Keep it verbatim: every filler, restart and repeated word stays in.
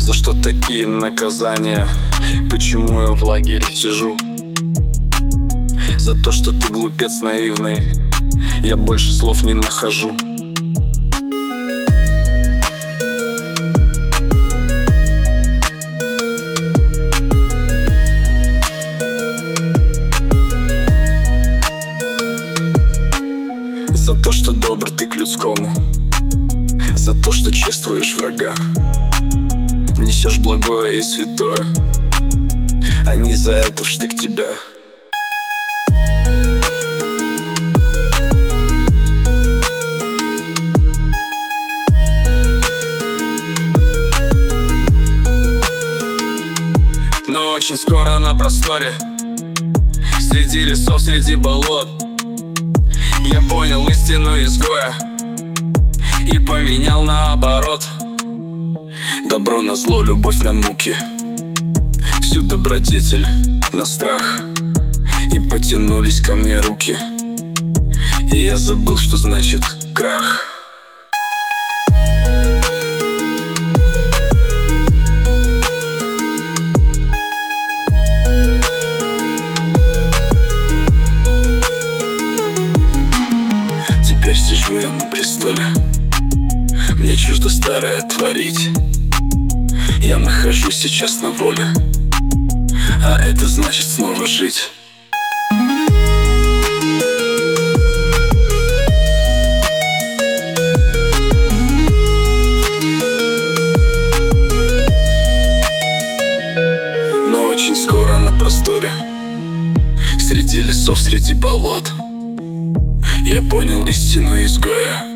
За что такие наказания? Почему я в лагере сижу? За то, что ты глупец наивный. Я больше слов не нахожу. За то, что добр ты к людскому. За то, что чествуешь врага. Несешь благое и святое, а не за это в штык тебя. Но очень скоро на просторе, среди лесов, среди болот, я понял истину изгоя и поменял наоборот. Добро на зло, любовь на муки, всю добродетель на страх. И потянулись ко мне руки, и я забыл, что значит крах. Теперь сижу я на престоле, мне чуждо старое творить. Я нахожусь сейчас на воле, а это значит снова жить. Но очень скоро на просторе, среди лесов, среди болот, я понял истину изгоя